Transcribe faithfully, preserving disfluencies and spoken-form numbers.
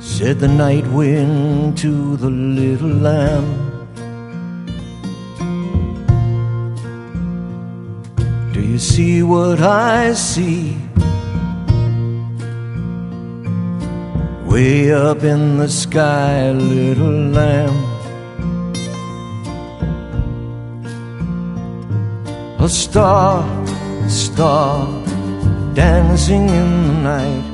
said the night wind to the little lamb. Do you see what I see? Way up in the sky, little lamb. A star, a star, dancing in the night.